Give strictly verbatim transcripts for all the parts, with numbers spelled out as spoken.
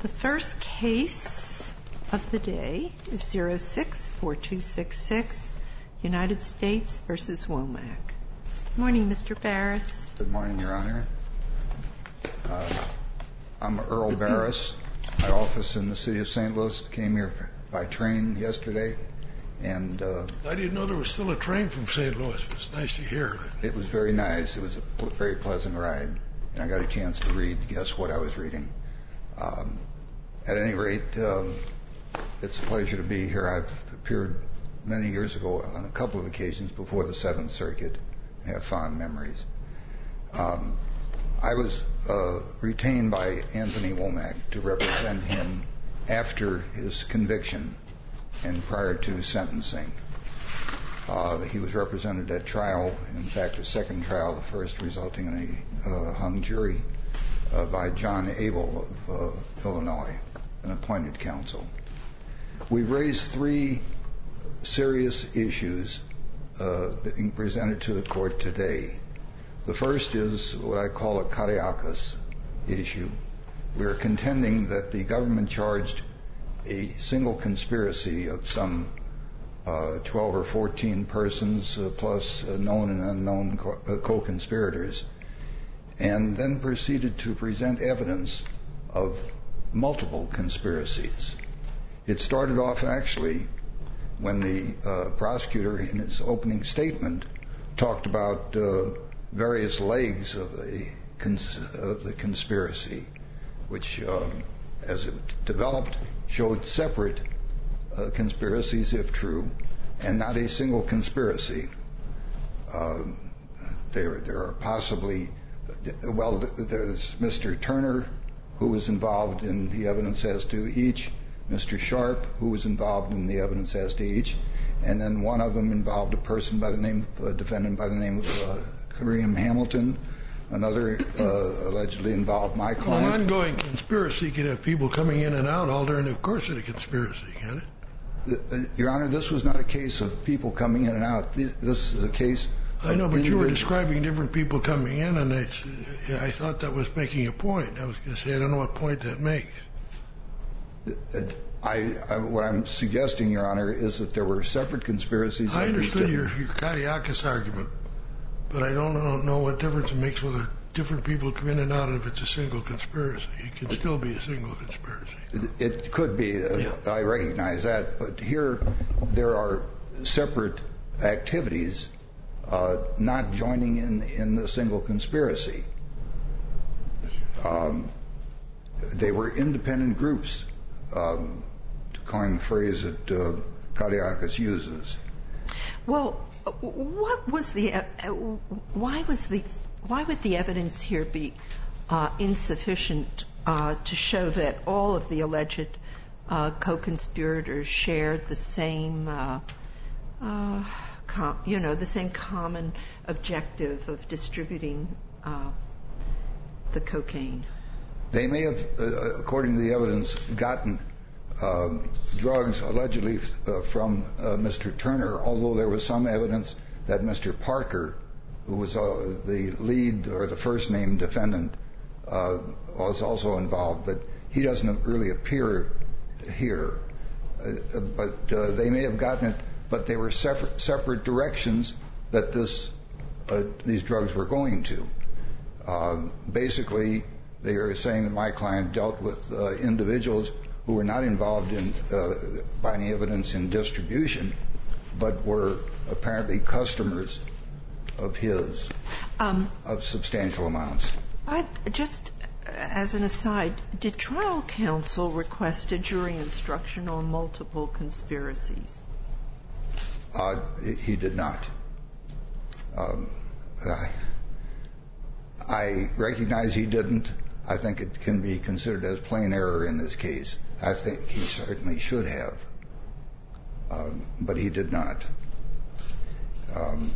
The first case of the day is zero six four two six six, United States v. Womack. Good morning, Mister Barris. Good morning, Your Honor. Uh, I'm Earl Barris. My office in the city of Saint Louis came here by train yesterday, and uh, I didn't know there was still a train from Saint Louis. It's nice to hear. It was very nice. It was a pl- very pleasant ride, and I got a chance to read. Guess what I was reading? Um, at any rate, um, it's a pleasure to be here. I've appeared many years ago on a couple of occasions before the Seventh Circuit. I have fond memories. Um, I was uh, retained by Anthony Womack to represent him after his conviction and prior to sentencing. Uh, he was represented at trial, in fact, a second trial, the first resulting in a uh, hung jury uh, by John Abel of uh, Illinois, an appointed counsel. We've raised three serious issues uh, being presented to the court today. The first is what I call a Kariakis issue. We are contending that the government charged a single conspiracy of some uh, twelve or fourteen persons uh, plus uh, known and unknown co- uh, co-conspirators, and then proceeded to present evidence of multiple conspiracies. It started off actually when the uh, prosecutor in his opening statement talked about uh, various legs of the, cons- of the conspiracy, which, um, as it developed, showed separate uh, conspiracies, if true, and not a single conspiracy. Um, there, there are possibly, well, there's Mister Turner, who was involved in the evidence as to each, Mister Sharp, who was involved in the evidence as to each, and then one of them involved a person by the name of a defendant by the name of uh, Kareem Hamilton. Another uh, allegedly involved my client. Well, an ongoing conspiracy can have people coming in and out all during the course of the conspiracy, can it? Uh, Your Honor, this was not a case of people coming in and out. This is a case I know, but you were describing different people coming in, and I, I thought that was making a point. I was going to say, I don't know what point that makes. I, I, what I'm suggesting, Your Honor, is that there were separate conspiracies. I understood your, your Kariakis argument, but I don't know, know what difference it makes whether different people come in and out if it's a single conspiracy. It can still be a single conspiracy. It, it could be. Uh, yeah. I recognize that. But here there are separate activities uh, not joining in in the single conspiracy. Um, they were independent groups, um, to coin the phrase that uh, Kariakis uses. Well, what was the uh, why was the why would the evidence here be uh, insufficient uh, to show that all of the alleged uh, co-conspirators shared the same uh, uh, com- you know the same common objective of distributing uh, the cocaine? They may have, uh, according to the evidence, gotten uh, drugs allegedly uh, from uh, Mister Turner, although there was some evidence that Mister Parker, who was uh, the lead or the first named defendant, uh, was also involved, but he doesn't really appear here. Uh, but uh, they may have gotten it, but they were separate, separate directions that this uh, these drugs were going to. Uh, basically, they are saying that my client dealt with uh, individuals who were not involved in, uh, by any evidence, in distribution, but were apparently customers of his, um, of substantial amounts. I, just as an aside, did trial counsel request a jury instruction on multiple conspiracies? Uh, he did not. Um, I, I recognize he didn't. I think it can be considered as plain error in this case. I think he certainly should have, um, but he did not. Um,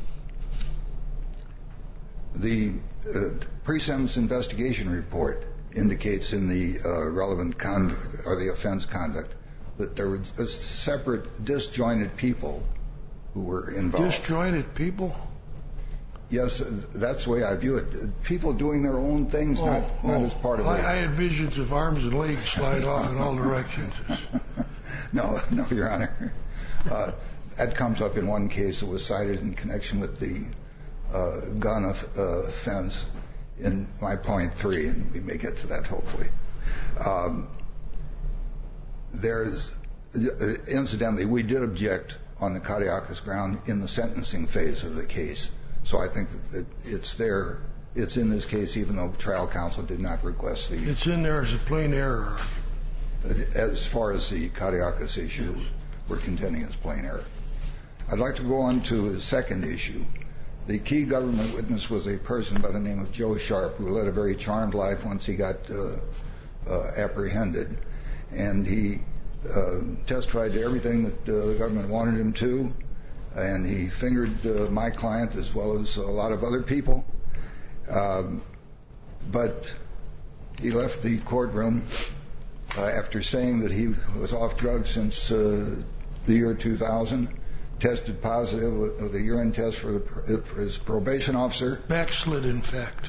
the uh, pre-sentence investigation report indicates in the uh, relevant conduct or the offense conduct that there were separate disjointed people who were involved. Disjointed people? yes, that's the way I view it. People doing their own things, Oh, not, oh, not as part of I, it. I had visions of arms and legs slide off in all directions. No, no, Your Honor. Uh, that comes up in one case that was cited in connection with the uh, gun of, uh, offense in my point three, and we may get to that hopefully. Um, there's, incidentally, we did object on the Katiakis ground in the sentencing phase of the case. So I think that it's there, it's in this case, even though trial counsel did not request the... It's in there as a plain error. As far as the Katiakis issue, we're contending it's plain error. I'd like to go on to the second issue. The key government witness was a person by the name of Joe Sharp, who led a very charmed life once he got uh, uh, apprehended. And he uh, testified to everything that uh, the government wanted him to. And he fingered uh, my client as well as a lot of other people. Um, but he left the courtroom uh, after saying that he was off drugs since uh, the year two thousand, tested positive with a urine test for, the, for his probation officer. Backslid, in fact.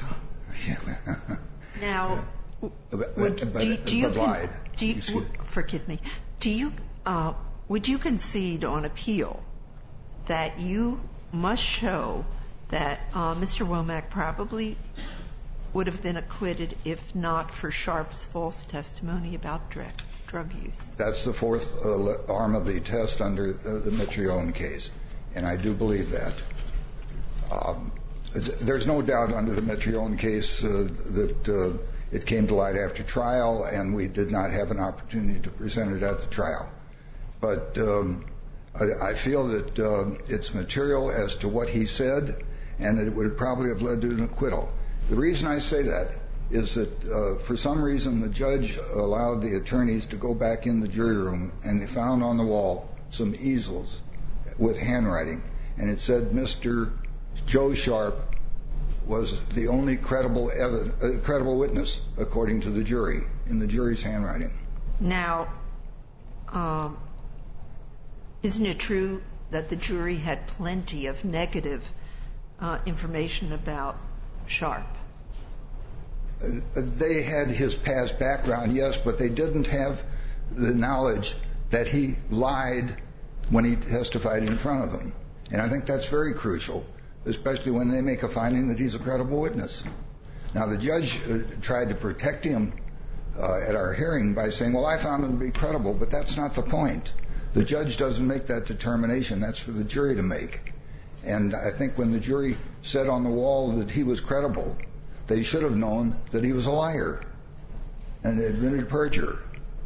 Now, but, would, but, do, do you, but lied. do you w- forgive me, do you, uh, would you concede on appeal that you must show that uh, Mister Womack probably would have been acquitted if not for Sharp's false testimony about drug, drug use? That's the fourth uh, arm of the test under uh, the Mitrione case, and I do believe that. Um, there's no doubt under the Mitrione case uh, that uh, it came to light after trial, and we did not have an opportunity to present it at the trial. But um, I, I feel that uh, it's material as to what he said, and that it would probably have led to an acquittal. The reason I say that is that uh, for some reason the judge allowed the attorneys to go back in the jury room, and they found on the wall some easels with handwriting, and it said Mister Joe Sharp was the only credible evidence, uh, credible witness according to the jury, in the jury's handwriting. Now, um, isn't it true that the jury had plenty of negative uh, information about Sharp? Uh, they had his past background, yes, but they didn't have the knowledge that he lied when he testified in front of them. And I think that's very crucial, especially when they make a finding that he's a credible witness. Now, the judge uh, tried to protect him uh, at our hearing by saying, well, I found him to be credible, but that's not the point. The judge doesn't make that determination. That's for the jury to make. And I think when the jury said on the wall that he was credible, they should have known that he was a liar and admitted perjurer.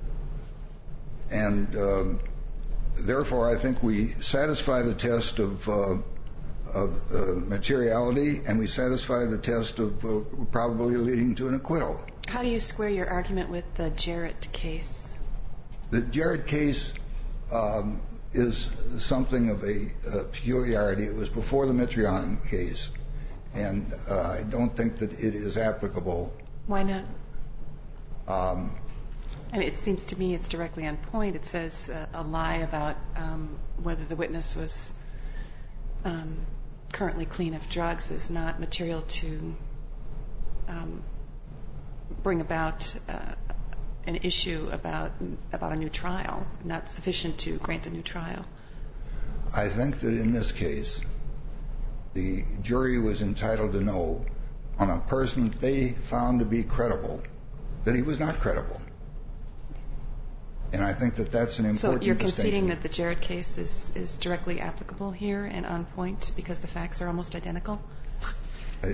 And um, therefore, I think we satisfy the test of, uh, of uh, materiality, and we satisfy the test of uh, probably leading to an acquittal. How do you square your argument with the Jarrett case? The Jarrett case um, is something of a, a peculiarity. It was before the Mitrione case, and uh, I don't think that it is applicable. Why not? Um, I mean, it seems to me it's directly on point. It says uh, a lie about um, whether the witness was um, currently clean of drugs is not material to um, bring about uh, an issue about about a new trial, not sufficient to grant a new trial. I think that in this case, the jury was entitled to know on a person they found to be credible that he was not credible. And I think that that's an important So you're conceding distinction. that the Jarrett case is, is directly applicable here and on point because the facts are almost identical? I,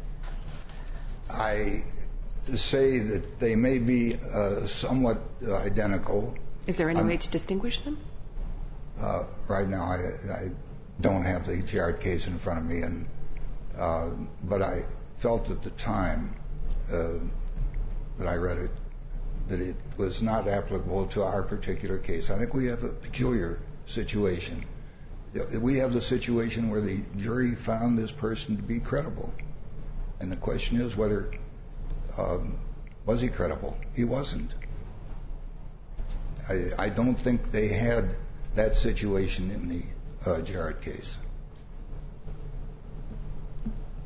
I say that they may be uh, somewhat uh, identical. Is there any I'm, way to distinguish them? Uh, right now, I, I don't have the Jarrett case in front of me, and uh, but I felt at the time uh, that I read it that it was not applicable to our particular case. I think we have a peculiar situation. We have the situation where the jury found this person to be credible, and the question is whether um, was he credible? He wasn't. I, I don't think they had that situation in the uh, Jarrett case.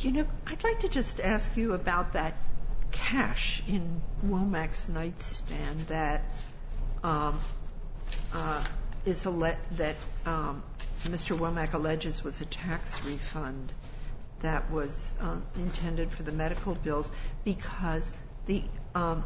You know, I'd like to just ask you about that cash in Womack's nightstand that um, uh, is alle- that um, Mister Womack alleges was a tax refund that was uh, intended for the medical bills, because the um,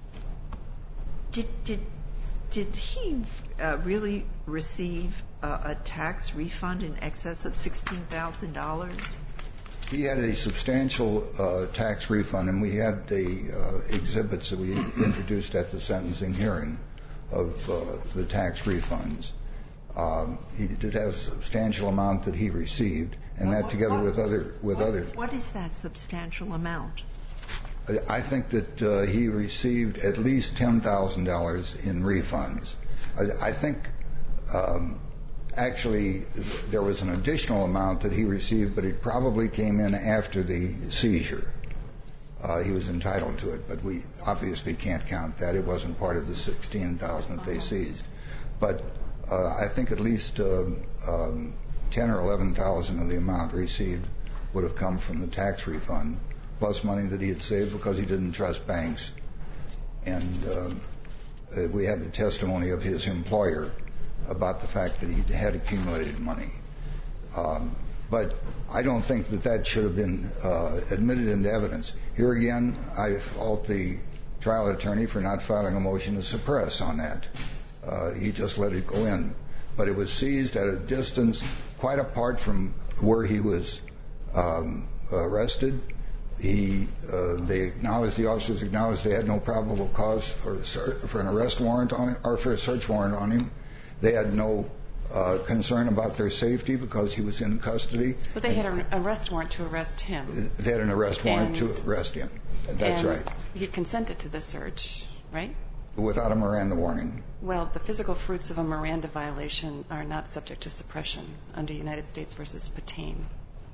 did did did he uh, really receive a, a tax refund in excess of sixteen thousand dollars? He had a substantial uh, tax refund, and we had the uh, exhibits that we introduced at the sentencing hearing of uh, the tax refunds. Um, he did have a substantial amount that he received, and that together with other with what, other. What is that substantial amount? I think that uh, he received at least ten thousand dollars in refunds. I, I think. Um, Actually, there was an additional amount that he received, but it probably came in after the seizure. Uh, he was entitled to it, but we obviously can't count that. It wasn't part of the sixteen thousand that they seized. But uh, I think at least uh, um, ten or eleven thousand of the amount received would have come from the tax refund, plus money that he had saved because he didn't trust banks. And uh, we had the testimony of his employer about the fact that he had accumulated money. Um, but I don't think that that should have been uh, admitted into evidence. Here again, I fault the trial attorney for not filing a motion to suppress on that. Uh, he just let it go in. But it was seized at a distance quite apart from where he was um, arrested. He, uh, they acknowledged, the officers acknowledged they had no probable cause for, for an arrest warrant on him, or for a search warrant on him. They had no uh, concern about their safety because he was in custody. But they had an arrest warrant to arrest him. They had an arrest warrant and, to arrest him. That's and right. He consented to the search, right? Without a Miranda warning. Well, the physical fruits of a Miranda violation are not subject to suppression under United States versus Patain.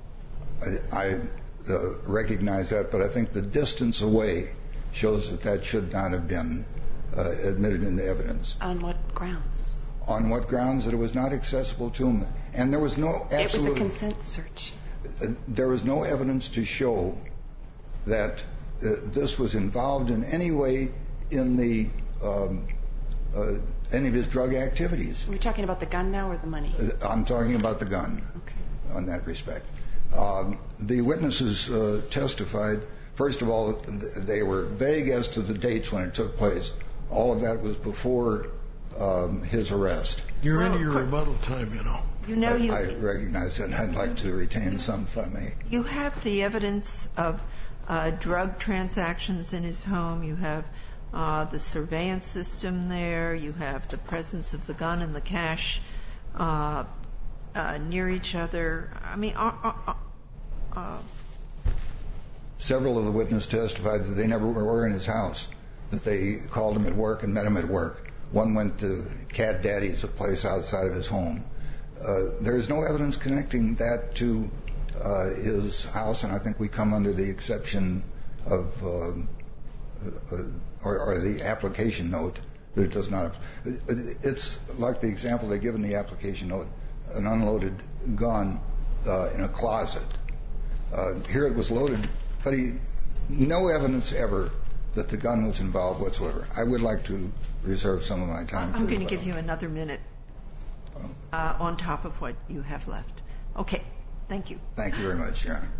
I, I uh, recognize that, but I think the distance away shows that that should not have been uh, admitted into evidence. On what grounds? On what grounds? That it was not accessible to him. And there was no absolute... It was a consent search. Uh, there was no evidence to show that uh, this was involved in any way in the um, uh, any of his drug activities. Are we talking about the gun now or the money? Uh, I'm talking about the gun. Okay. On that respect. Um, the witnesses uh, testified, first of all, they were vague as to the dates when it took place. All of that was before um, his arrest. You're well, into your rebuttal time, you know. You know, I, you, I recognize that, and I'd like to retain some, if I may. You have the evidence of uh, drug transactions in his home. You have uh, the surveillance system there. You have the presence of the gun and the cash uh, uh, near each other. I mean, uh, uh, uh, several of the witnesses testified that they never were in his house, that they called him at work and met him at work. One went to Cat Daddy's, a place outside of his home. Uh, there is no evidence connecting that to uh, his house, and I think we come under the exception of, um, uh, or, or the application note that it does not. It's like the example they give in the application note, an unloaded gun uh, in a closet. Uh, here it was loaded, but he, no evidence ever that the gun was involved whatsoever. I would like to reserve some of my time. I'm going to give you another minute uh, on top of what you have left. Okay. Thank you. Thank you very much, Your Honor.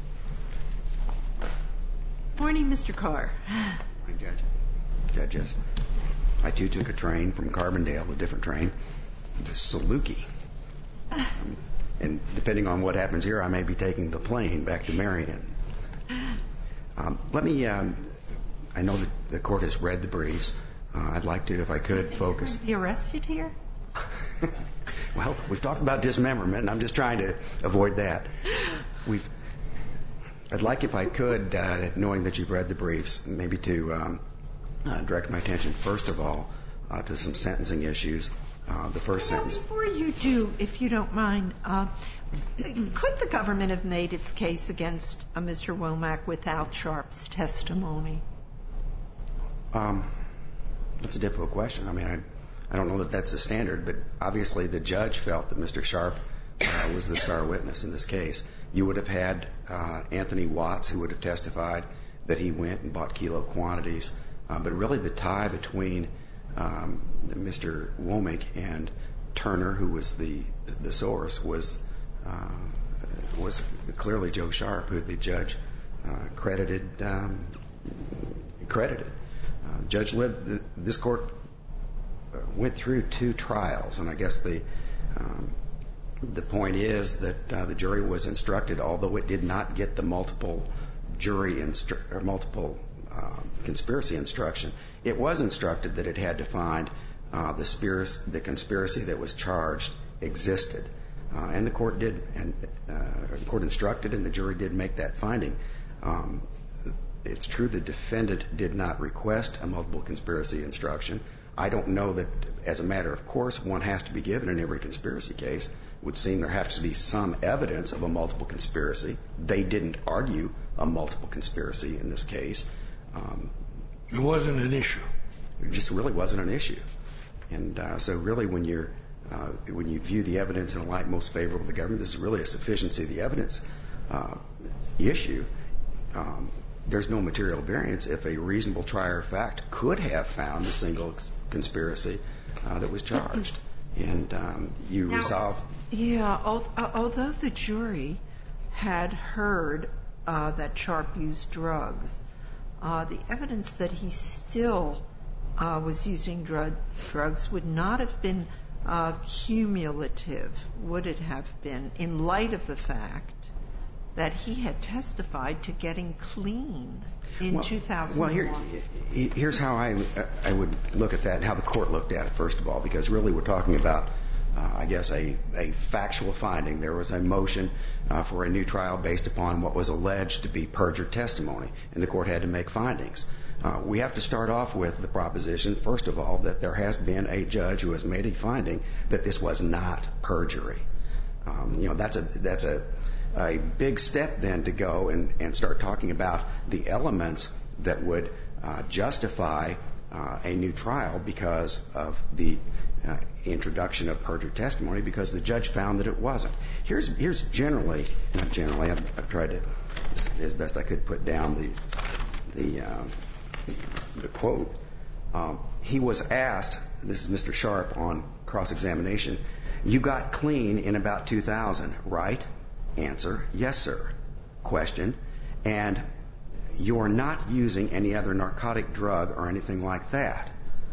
Morning, Mister Carr. Morning, Judge. Judges, I too took a train from Carbondale, a different train, to Saluki. Um, and depending on what happens here, I may be taking the plane back to Marion. Um, let me, um, I know that the court has read the briefs. Uh, I'd like to, if I could, focus. You arrested here? Well, we've talked about dismemberment, and I'm just trying to avoid that. We've, I'd like, if I could, uh, knowing that you've read the briefs, maybe to um, uh, direct my attention, first of all, uh, to some sentencing issues. Uh, the first Now, sentence. before you do, if you don't mind, uh, could the government have made its case against uh, Mister Womack without Sharp's testimony? Um, that's a difficult question. I mean, I, I don't know that that's the standard, but obviously the judge felt that Mister Sharp uh, was the star witness in this case. You would have had uh, Anthony Watts, who would have testified that he went and bought kilo quantities. Uh, but really the tie between um, Mister Womack and Turner, who was the the source, was uh, was clearly Joe Sharp, who the judge uh, credited um, credited. Uh, Judge Libb, this court went through two trials, and I guess the um, the point is that uh, the jury was instructed, although it did not get the multiple jury instru- or multiple uh, conspiracy instruction, it was instructed that it had to find uh, the, spiracy, the conspiracy that was charged existed, uh, and the court did, and uh, the court instructed, and the jury did make that finding. Um, it's true the defendant did not request a multiple conspiracy instruction. I don't know that, as a matter of course, one has to be given in every conspiracy case. It would seem there has to be some evidence of a multiple conspiracy. They didn't argue a multiple conspiracy in this case. Um, it wasn't an issue. It just really wasn't an issue. And uh, so really when you're uh, when you view the evidence in a light most favorable to the government, this is really a sufficiency of the evidence uh, issue. Um, there's no material variance if a reasonable trier of fact could have found a single ex- conspiracy uh, that was charged. And um, you now, resolve... Yeah, although the jury had heard uh, that Sharp used drugs, uh, the evidence that he still uh, was using drug, drugs would not have been uh, cumulative, would it have been, in light of the fact that he had testified to getting clean in well, two thousand one. Well, here, here's how I, I would look at that and how the court looked at it, first of all, because really we're talking about, uh, I guess, a, a factual finding. There was a motion uh, for a new trial based upon what was alleged to be perjured testimony, and the court had to make findings. Uh, we have to start off with the proposition, first of all, that there has been a judge who has made a finding that this was not perjury. Um, you know, that's a that's a a big step then to go and, and start talking about the elements that would uh, justify uh, a new trial because of the uh, introduction of perjured testimony, because the judge found that it wasn't. Here's here's generally, not generally, I've, I've tried to, as, as best I could, put down the the uh, the quote. Um, he was asked, this is Mister Sharp on cross-examination, you got clean in about two thousand, right? Answer, yes, sir. Question, and you're not using any other narcotic drug or anything like that?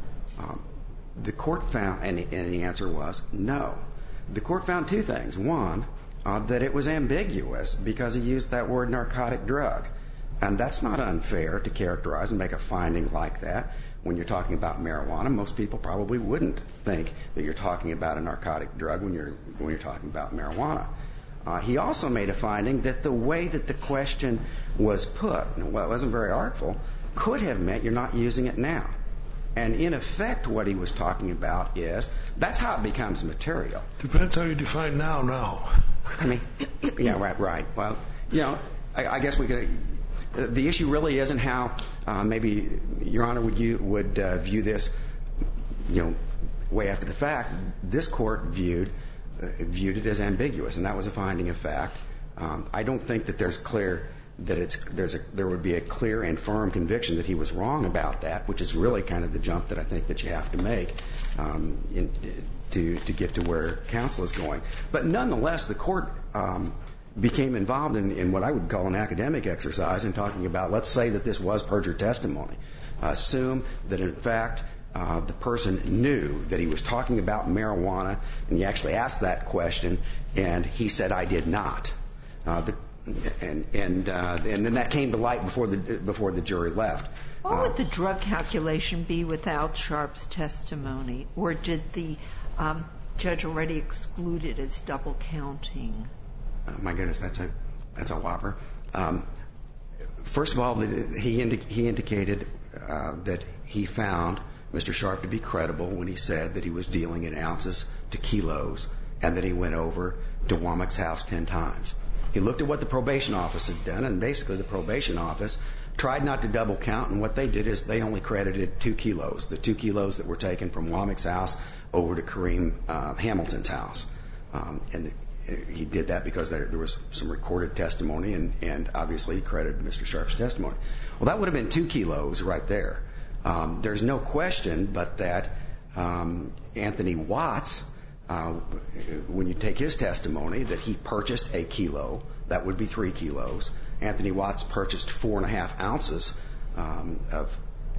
Um, the court found, and, and the answer was no. The court found two things. One, uh, that it was ambiguous because he used that word narcotic drug. And that's not unfair to characterize and make a finding like that. When you're talking about marijuana, most people probably wouldn't think that you're talking about a narcotic drug when you're when you're talking about marijuana. Uh, he also made a finding that the way that the question was put, well, it wasn't very artful, could have meant you're not using it now. And in effect, what he was talking about is that's how it becomes material. Depends how you define now, now. I mean, yeah, right, right. Well, you know, I, I guess we could. Uh, the issue really isn't how uh, maybe Your Honor would you would uh, view this, you know, way after the fact. This court viewed. Uh, viewed it as ambiguous, and that was a finding of fact. Um, I don't think that there's clear that it's there's a there would be a clear and firm conviction that he was wrong about that, which is really kind of the jump that I think that you have to make um, in, to to get to where counsel is going. But nonetheless, the court um, became involved in, in what I would call an academic exercise in talking about, let's say that this was perjured testimony. Uh, assume that in fact Uh, the person knew that he was talking about marijuana, and he actually asked that question, and he said, "I did not." Uh, the, and and uh, and then that came to light before the before the jury left. What uh, would the drug calculation be without Sharp's testimony, or did the um, judge already exclude it as double counting? Uh, my goodness, that's a that's a whopper. Um, first of all, he indi- he indicated uh, that he found Mister Sharp to be credible when he said that he was dealing in ounces to kilos and that he went over to Womack's house ten times. He looked at what the probation office had done, and basically the probation office tried not to double count, and what they did is they only credited two kilos, the two kilos that were taken from Womack's house over to Kareem uh, Hamilton's house. Um, and he did that because there, there was some recorded testimony, and, and obviously he credited Mister Sharp's testimony. Well, that would have been two kilos right there. Um, there's no question but that um, Anthony Watts, uh, when you take his testimony, that he purchased a kilo, that would be three kilos. Anthony Watts purchased four and a half ounces um, of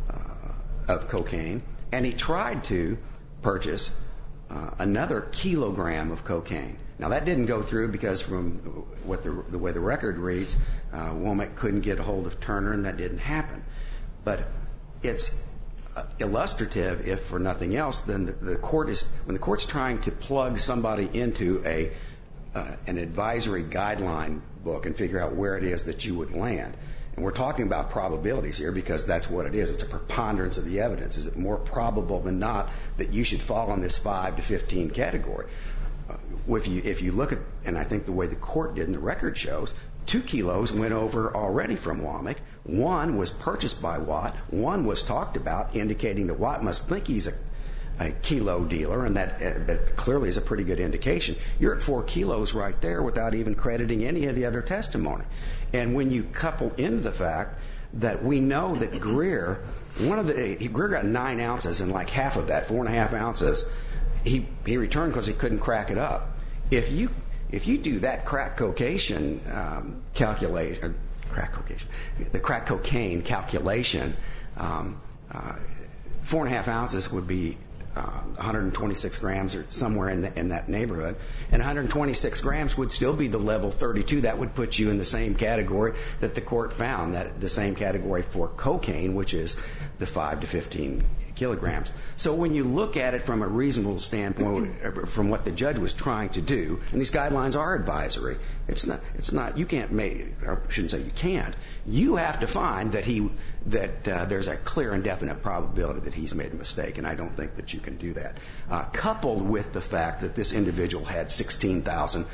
uh, of cocaine, and he tried to purchase uh, another kilogram of cocaine. Now, that didn't go through because from what the, the way the record reads, uh, Womack couldn't get a hold of Turner, and that didn't happen. But it's uh, illustrative, if for nothing else, then the, the court is, when the court's trying to plug somebody into a uh, an advisory guideline book and figure out where it is that you would land. And we're talking about probabilities here because that's what it is. It's a preponderance of the evidence. Is it more probable than not that you should fall on this five to fifteen category? Uh, if you if you look at, and I think the way the court did and the record shows, two kilos went over already from Womack. One was purchased by Watt. One was talked about, indicating that Watt must think he's a, a kilo dealer, and that, uh, that clearly is a pretty good indication. You're at four kilos right there without even crediting any of the other testimony. And when you couple in the fact that we know that Greer, one of the Greer got nine ounces, and like half of that, four and a half ounces, he he returned because he couldn't crack it up. If you if you do that crack cocaine um, calculation, crack cocaine, the crack cocaine calculation, um, uh, four and a half ounces would be uh, one hundred twenty-six grams or somewhere in, the, in that neighborhood. And one hundred twenty-six grams would still be the level thirty-two. That would put you in the same category that the court found, that the same category for cocaine, which is the five to fifteen kilograms. So when you look at it from a reasonable standpoint, from what the judge was trying to do, and these guidelines are advisory, it's not, it's not, you can't make, or I shouldn't say you can't, you have to find that he, that uh, there's a clear and definite probability that he's made a mistake, and I don't think that you can do that. Uh, coupled with the fact that this individual had sixteen thousand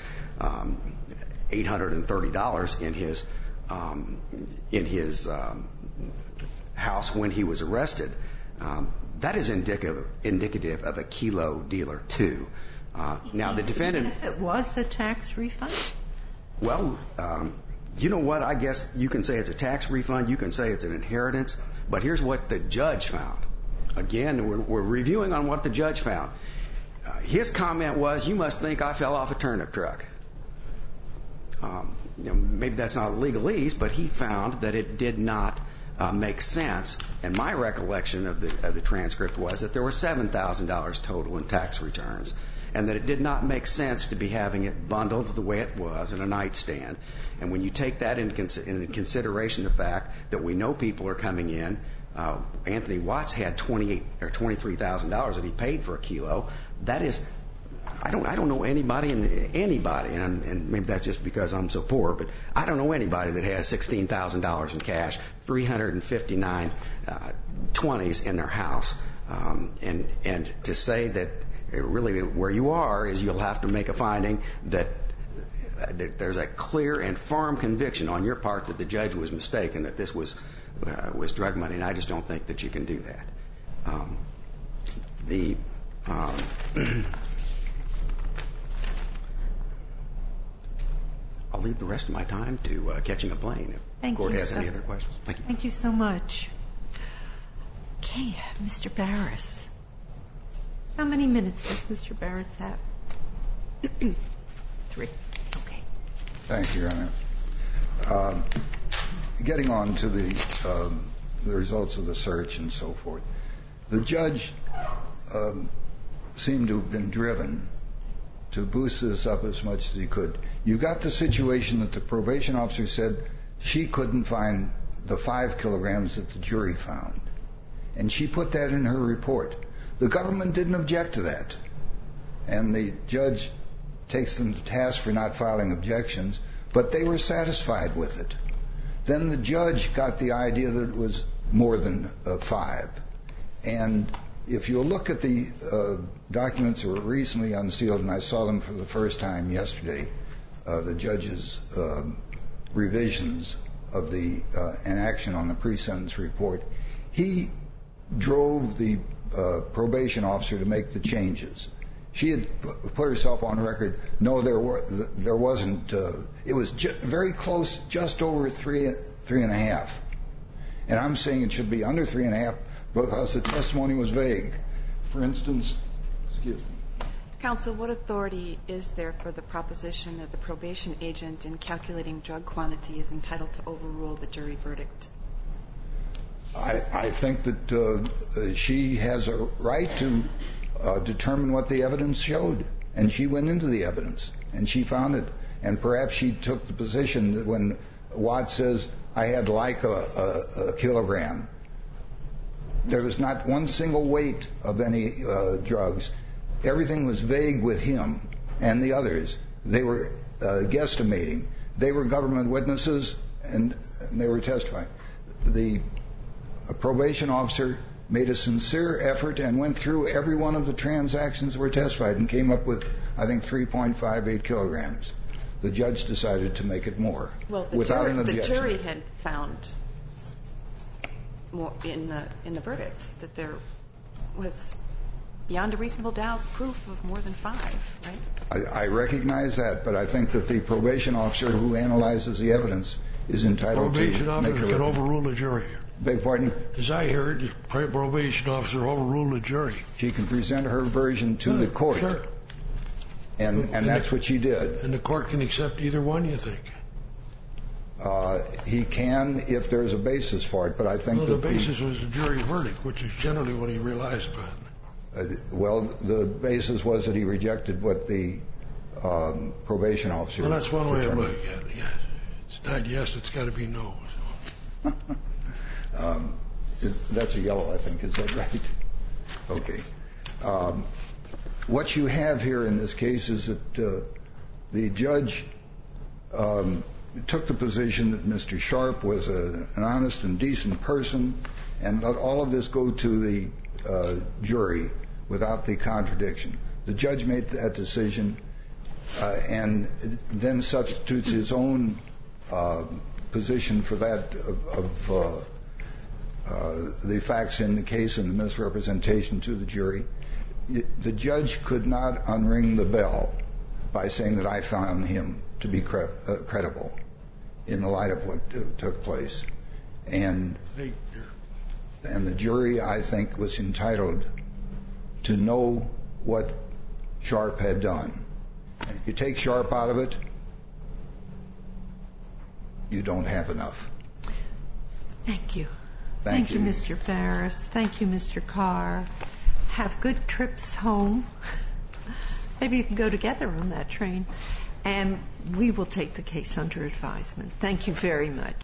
eight hundred thirty dollars in his, um, in his um, house when he was arrested, Um, that is indicative, indicative of a kilo dealer, too. Uh, now, the defendant... It was the tax refund? Well, um, you know what? I guess you can say it's a tax refund. You can say it's an inheritance. But here's what the judge found. Again, we're, we're reviewing on what the judge found. Uh, his comment was, you must think I fell off a turnip truck. Um, you know, maybe that's not legalese, but he found that it did not Uh, makes sense, and my recollection of the, of the transcript was that there were seven thousand dollars total in tax returns, and that it did not make sense to be having it bundled the way it was in a nightstand. And when you take that into, cons- into consideration, the fact that we know people are coming in, uh, Anthony Watts had twenty-eight or twenty-three thousand dollars that he paid for a kilo. That is, I don't I don't know anybody and anybody, and, and maybe that's just because I'm so poor, but I don't know anybody that has sixteen thousand dollars in cash, three hundred fifty-nine uh, twenties in their house, um, and and to say that really where you are is you'll have to make a finding that, uh, that there's a clear and firm conviction on your part that the judge was mistaken, that this was uh, was drug money, and I just don't think that you can do that. Um, the um, I'll leave the rest of my time to uh, catching a plane if Thank the court you, has sir. any other questions. Thank you. Thank you so much. Okay, Mister Barris. How many minutes does Mister Barris have? Three. Okay. Thank you, Your Honor. Um, getting on to the, um, the results of the search and so forth, the judge um, seemed to have been driven to boost this up as much as he could. You got the situation that the probation officer said she couldn't find the five kilograms that the jury found. And she put that in her report. The government didn't object to that. And the judge takes them to task for not filing objections, but they were satisfied with it. Then the judge got the idea that it was more than uh, five. And if you look at the uh, documents that were recently unsealed, and I saw them for the first time yesterday, uh, the judge's uh, revisions of the uh, an action on the pre-sentence report, he drove the uh, probation officer to make the changes. She had put herself on record, no, there were, there wasn't, uh, it was ju- very close, just over three, three and a half. And I'm saying it should be under three and a half because the testimony was vague. For instance, excuse me. Counsel, what authority is there for the proposition that the probation agent in calculating drug quantity is entitled to overrule the jury verdict? I, I think that uh, she has a right to uh, determine what the evidence showed. And she went into the evidence, and she found it. And perhaps she took the position that when Watt says, I had like a, a, a kilogram, there was not one single weight of any uh, drugs. Everything was vague with him and the others. They were uh, guesstimating. They were government witnesses, and, and they were testifying. The probation officer made a sincere effort and went through every one of the transactions that were testified and came up with, I think, three point five eight kilograms. The judge decided to make it more well, the without jury, an objection. The jury had found more in the in the verdict that there was beyond a reasonable doubt proof of more than five, right? I, I recognize that, but I think that the probation officer who analyzes the evidence is entitled to make Probation officer can overrule a jury. Beg pardon? As I heard, the probation officer overruled the jury. She can present her version to Oh, the court. Sure. And, and, and that's the, what she did. And the court can accept either one, you think? Uh, he can if there's a basis for it, but I think well, that the basis the, was a jury verdict, which is generally what he relies upon. Uh, well, the basis was that he rejected what the um, probation officer. Well, that's one determined. way of looking at it. Yes, it's not yes; it's got to be no. So. um, it, that's a yellow, I think. Is that right? Okay. Um, what you have here in this case is that uh, the judge um, took the position that Mister Sharp was a, an honest and decent person, and let all of this go to the uh, jury without the contradiction. The judge made that decision uh, and then substitutes his own uh, position for that of, of uh, uh, the facts in the case and the misrepresentation to the jury. The judge could not unring the bell by saying that I found him to be cre- uh, credible in the light of what uh, took place. And and the jury, I think, was entitled to know what Sharp had done. And if you take Sharp out of it, you don't have enough. Thank you. Thank, Thank you, Mister Farris. Thank you, Mister Carr. Have good trips home. Maybe you can go together on that train. And we will take the case under advisement. Thank you very much.